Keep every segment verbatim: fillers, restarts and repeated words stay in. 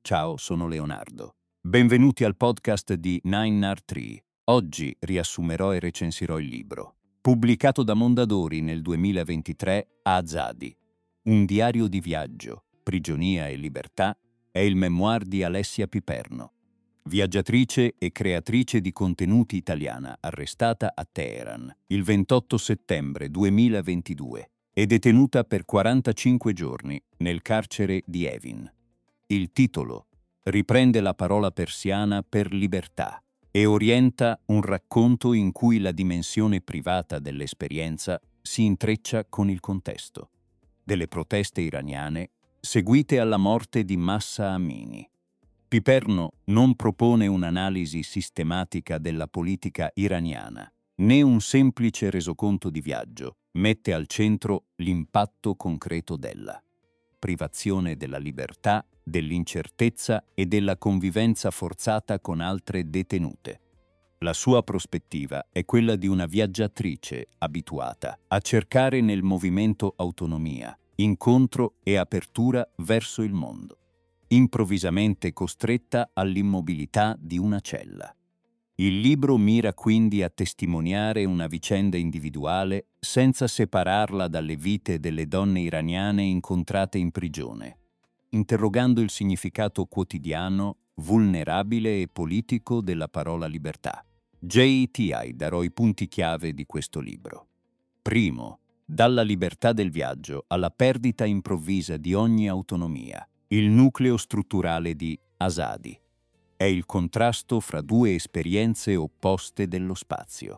Ciao, sono Leonardo. Benvenuti al podcast di Nine Nar Tree. Oggi riassumerò e recensirò il libro. Pubblicato da Mondadori nel duemilaventitré, Azadi. Un diario di viaggio, prigionia e libertà è il memoir di Alessia Piperno, viaggiatrice e creatrice di contenuti italiana arrestata a Teheran il ventotto settembre duemilaventidue e detenuta per quarantacinque giorni nel carcere di Evin. Il titolo riprende la parola persiana per libertà e orienta un racconto in cui la dimensione privata dell'esperienza si intreccia con il contesto delle proteste iraniane seguite alla morte di Mahsa Amini. Piperno non propone un'analisi sistematica della politica iraniana, né un semplice resoconto di viaggio, mette al centro l'impatto concreto della privazione della libertà, dell'incertezza e della convivenza forzata con altre detenute. La sua prospettiva è quella di una viaggiatrice abituata a cercare nel movimento autonomia, incontro e apertura verso il mondo, improvvisamente costretta all'immobilità di una cella. Il libro mira quindi a testimoniare una vicenda individuale senza separarla dalle vite delle donne iraniane incontrate in prigione, interrogando il significato quotidiano, vulnerabile e politico della parola libertà. J T I darò i punti chiave di questo libro. Primo, dalla libertà del viaggio alla perdita improvvisa di ogni autonomia. Il nucleo strutturale di Azadi è il contrasto fra due esperienze opposte dello spazio.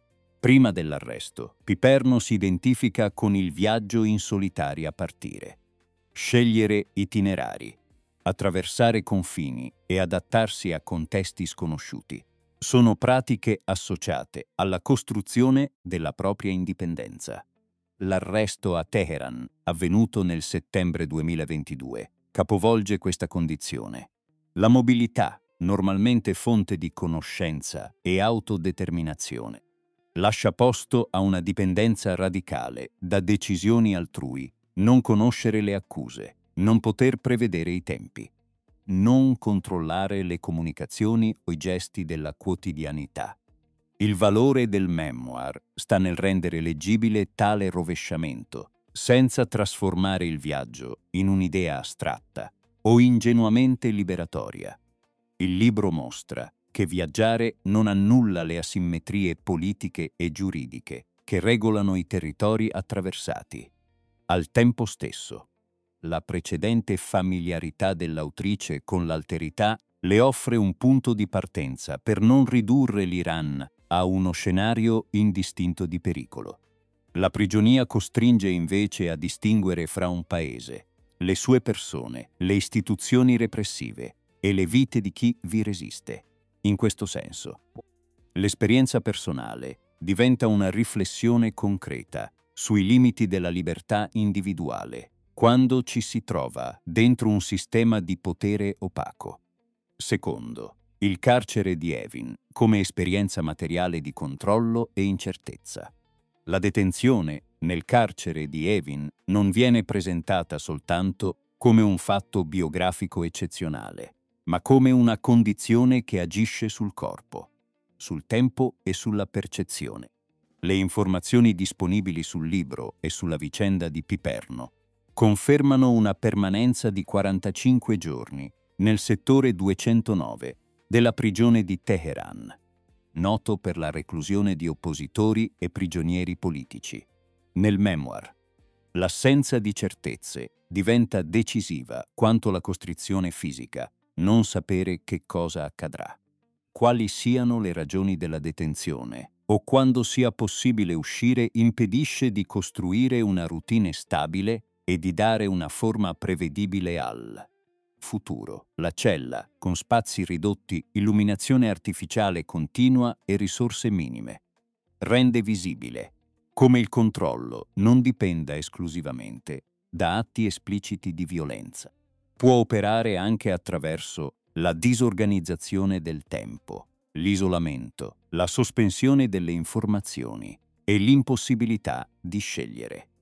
Prima dell'arresto, Piperno si identifica con il viaggio in solitaria partire. Scegliere itinerari, attraversare confini e adattarsi a contesti sconosciuti sono pratiche associate alla costruzione della propria indipendenza. L'arresto a Teheran, avvenuto nel settembre duemilaventidue, capovolge questa condizione. La mobilità, normalmente fonte di conoscenza e autodeterminazione, lascia posto a una dipendenza radicale da decisioni altrui, non conoscere le accuse, non poter prevedere i tempi, non controllare le comunicazioni o i gesti della quotidianità. Il valore del memoir sta nel rendere leggibile tale rovesciamento, senza trasformare il viaggio in un'idea astratta o ingenuamente liberatoria. Il libro mostra che viaggiare non annulla le asimmetrie politiche e giuridiche che regolano i territori attraversati. Al tempo stesso, la precedente familiarità dell'autrice con l'alterità le offre un punto di partenza per non ridurre l'Iran a uno scenario indistinto di pericolo. La prigionia costringe invece a distinguere fra un paese, le sue persone, le istituzioni repressive e le vite di chi vi resiste. In questo senso, l'esperienza personale diventa una riflessione concreta sui limiti della libertà individuale, quando ci si trova dentro un sistema di potere opaco. Secondo, il carcere di Evin come esperienza materiale di controllo e incertezza. La detenzione nel carcere di Evin non viene presentata soltanto come un fatto biografico eccezionale, ma come una condizione che agisce sul corpo, sul tempo e sulla percezione. Le informazioni disponibili sul libro e sulla vicenda di Piperno confermano una permanenza di quarantacinque giorni nel settore duecentonove della prigione di Teheran, noto per la reclusione di oppositori e prigionieri politici. Nel memoir, l'assenza di certezze diventa decisiva quanto la costrizione fisica, non sapere che cosa accadrà, quali siano le ragioni della detenzione o quando sia possibile uscire impedisce di costruire una routine stabile e di dare una forma prevedibile al futuro. La cella, con spazi ridotti, illuminazione artificiale continua e risorse minime, rende visibile come il controllo non dipenda esclusivamente da atti espliciti di violenza. Può operare anche attraverso la disorganizzazione del tempo, l'isolamento, la sospensione delle informazioni e l'impossibilità di scegliere.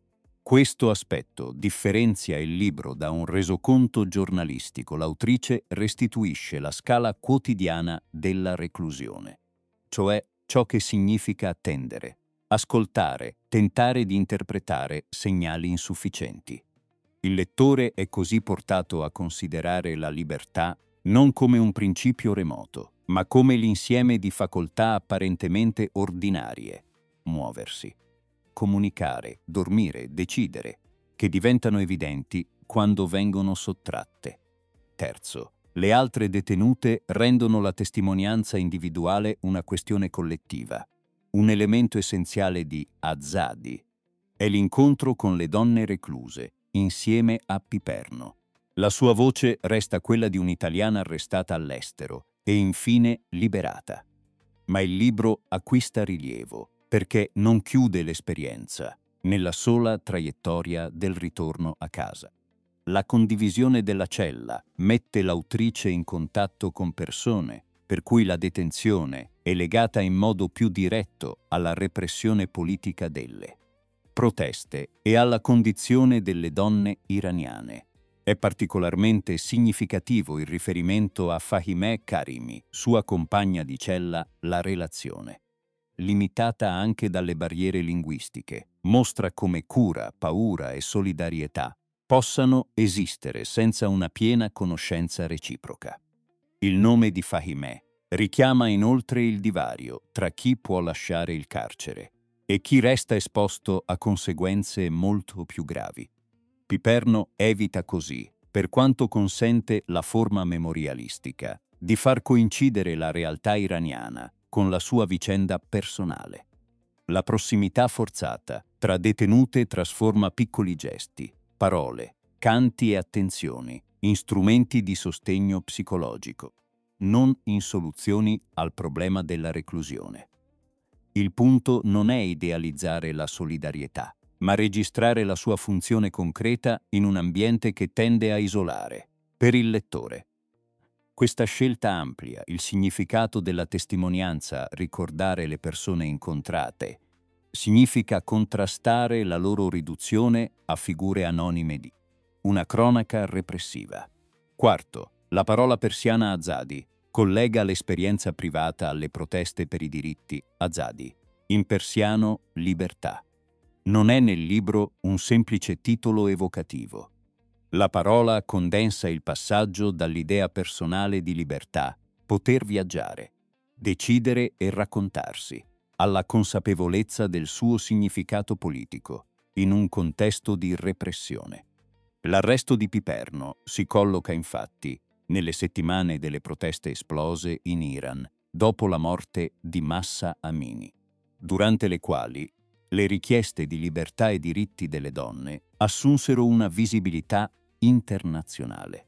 Questo aspetto differenzia il libro da un resoconto giornalistico. L'autrice restituisce la scala quotidiana della reclusione, cioè ciò che significa attendere, ascoltare, tentare di interpretare segnali insufficienti. Il lettore è così portato a considerare la libertà non come un principio remoto, ma come l'insieme di facoltà apparentemente ordinarie: muoversi, comunicare, dormire, decidere, che diventano evidenti quando vengono sottratte. Terzo, le altre detenute rendono la testimonianza individuale una questione collettiva. Un elemento essenziale di Azadi è l'incontro con le donne recluse, insieme a Piperno. La sua voce resta quella di un'italiana arrestata all'estero e infine liberata. Ma il libro acquista rilievo perché non chiude l'esperienza nella sola traiettoria del ritorno a casa. La condivisione della cella mette l'autrice in contatto con persone per cui la detenzione è legata in modo più diretto alla repressione politica delle proteste e alla condizione delle donne iraniane. È particolarmente significativo il riferimento a Fahimeh Karimi, sua compagna di cella. La relazione, limitata anche dalle barriere linguistiche, mostra come cura, paura e solidarietà possano esistere senza una piena conoscenza reciproca. Il nome di Fahimeh richiama inoltre il divario tra chi può lasciare il carcere e chi resta esposto a conseguenze molto più gravi. Piperno evita così, per quanto consente la forma memorialistica, di far coincidere la realtà iraniana con la sua vicenda personale. La prossimità forzata tra detenute trasforma piccoli gesti, parole, canti e attenzioni in strumenti di sostegno psicologico, non in soluzioni al problema della reclusione. Il punto non è idealizzare la solidarietà, ma registrare la sua funzione concreta in un ambiente che tende a isolare. Per il lettore, questa scelta amplia il significato della testimonianza. Ricordare le persone incontrate significa contrastare la loro riduzione a figure anonime di una cronaca repressiva. Quarto, la parola persiana Azadi collega l'esperienza privata alle proteste per i diritti. Azadi, in persiano libertà, non è nel libro un semplice titolo evocativo. La parola condensa il passaggio dall'idea personale di libertà, poter viaggiare, decidere e raccontarsi, alla consapevolezza del suo significato politico, in un contesto di repressione. L'arresto di Piperno si colloca infatti nelle settimane delle proteste esplose in Iran dopo la morte di Mahsa Amini, durante le quali le richieste di libertà e diritti delle donne assunsero una visibilità internazionale.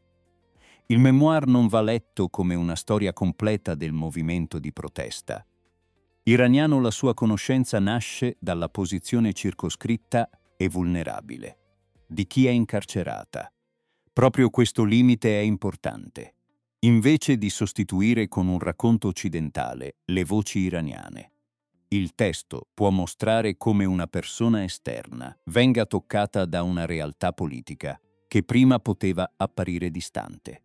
Il memoir non va letto come una storia completa del movimento di protesta. Iraniano, la sua conoscenza nasce dalla posizione circoscritta e vulnerabile di chi è incarcerata. Proprio questo limite è importante. Invece di sostituire con un racconto occidentale le voci iraniane, il testo può mostrare come una persona esterna venga toccata da una realtà politica che prima poteva apparire distante.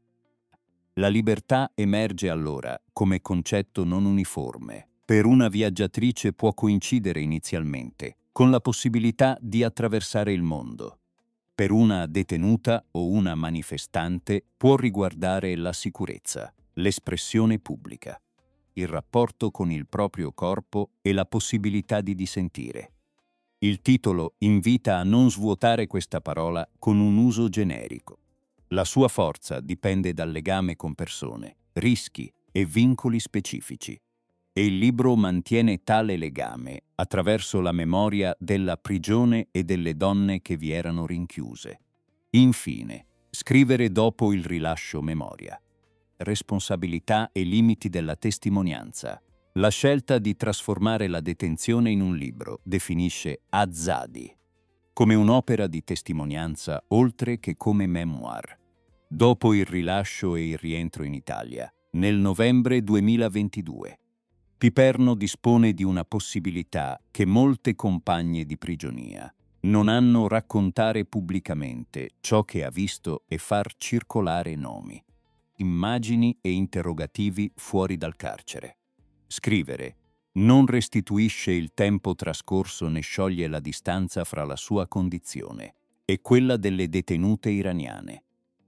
La libertà emerge allora come concetto non uniforme. Per una viaggiatrice può coincidere inizialmente con la possibilità di attraversare il mondo. Per una detenuta o una manifestante può riguardare la sicurezza, l'espressione pubblica, il rapporto con il proprio corpo e la possibilità di dissentire. Il titolo invita a non svuotare questa parola con un uso generico. La sua forza dipende dal legame con persone, rischi e vincoli specifici. E il libro mantiene tale legame attraverso la memoria della prigione e delle donne che vi erano rinchiuse. Infine, scrivere dopo il rilascio. Memoria, responsabilità e limiti della testimonianza. La scelta di trasformare la detenzione in un libro definisce Azadi come un'opera di testimonianza oltre che come memoir. Dopo il rilascio e il rientro in Italia, nel novembre duemilaventidue, Piperno dispone di una possibilità che molte compagne di prigionia non hanno raccontare pubblicamente ciò che ha visto e far circolare nomi, immagini e interrogativi fuori dal carcere. Scrivere non restituisce il tempo trascorso né scioglie la distanza fra la sua condizione e quella delle detenute iraniane,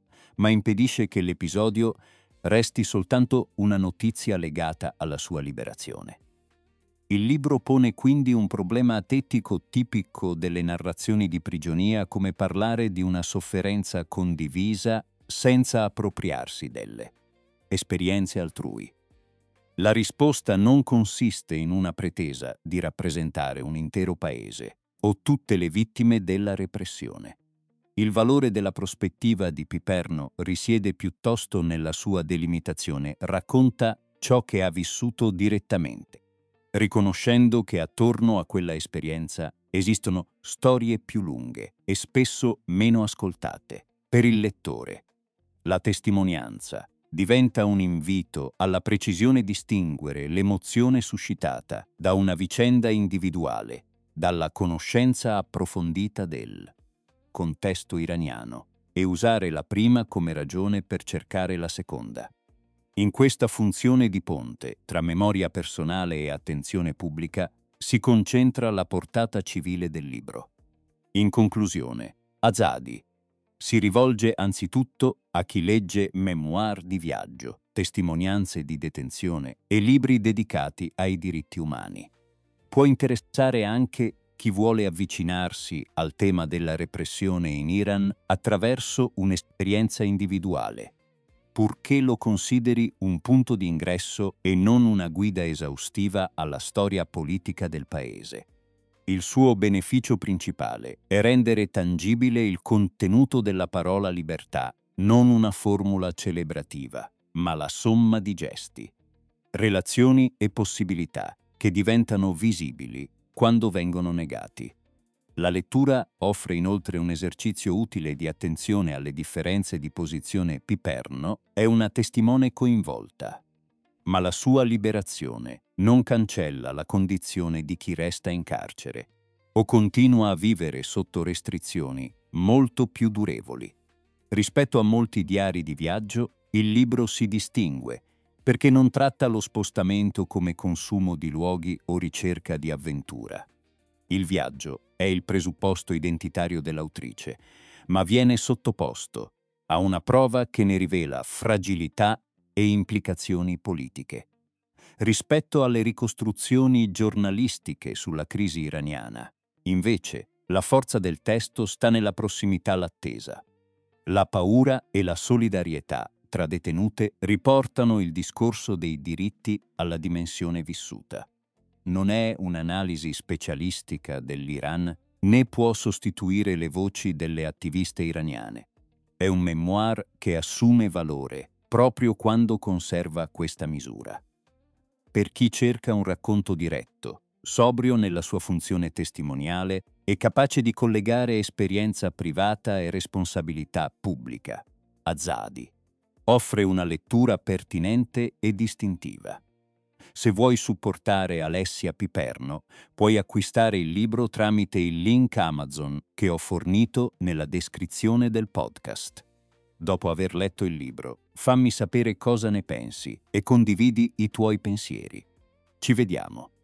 ma impedisce che l'episodio resti soltanto una notizia legata alla sua liberazione. Il libro pone quindi un problema atetico tipico delle narrazioni di prigionia, come parlare di una sofferenza condivisa senza appropriarsi delle esperienze altrui. La risposta non consiste in una pretesa di rappresentare un intero paese o tutte le vittime della repressione. Il valore della prospettiva di Piperno risiede piuttosto nella sua delimitazione: racconta ciò che ha vissuto direttamente, riconoscendo che attorno a quella esperienza esistono storie più lunghe e spesso meno ascoltate. Per il lettore, la testimonianza diventa un invito alla precisione distinguere l'emozione suscitata da una vicenda individuale dalla conoscenza approfondita del contesto iraniano e usare la prima come ragione per cercare la seconda. In questa funzione di ponte tra memoria personale e attenzione pubblica si concentra la portata civile del libro. In conclusione, Azadi si rivolge anzitutto a chi legge memoir di viaggio, testimonianze di detenzione e libri dedicati ai diritti umani. Può interessare anche chi vuole avvicinarsi al tema della repressione in Iran attraverso un'esperienza individuale, purché lo consideri un punto di ingresso e non una guida esaustiva alla storia politica del paese. Il suo beneficio principale è rendere tangibile il contenuto della parola libertà, non una formula celebrativa, ma la somma di gesti, relazioni e possibilità che diventano visibili quando vengono negati. La lettura offre inoltre un esercizio utile di attenzione alle differenze di posizione. Piperno è una testimone coinvolta, ma la sua liberazione non cancella la condizione di chi resta in carcere o continua a vivere sotto restrizioni molto più durevoli. Rispetto a molti diari di viaggio, il libro si distingue perché non tratta lo spostamento come consumo di luoghi o ricerca di avventura. Il viaggio è il presupposto identitario dell'autrice, ma viene sottoposto a una prova che ne rivela fragilità e implicazioni politiche. Rispetto alle ricostruzioni giornalistiche sulla crisi iraniana, invece, la forza del testo sta nella prossimità all'attesa. La paura e la solidarietà tra detenute riportano il discorso dei diritti alla dimensione vissuta. Non è un'analisi specialistica dell'Iran, né può sostituire le voci delle attiviste iraniane. È un memoir che assume valore proprio quando conserva questa misura. Per chi cerca un racconto diretto, sobrio nella sua funzione testimoniale e capace di collegare esperienza privata e responsabilità pubblica, Azadi offre una lettura pertinente e distintiva. Se vuoi supportare Alessia Piperno, puoi acquistare il libro tramite il link Amazon che ho fornito nella descrizione del podcast. Dopo aver letto il libro, fammi sapere cosa ne pensi e condividi i tuoi pensieri. Ci vediamo.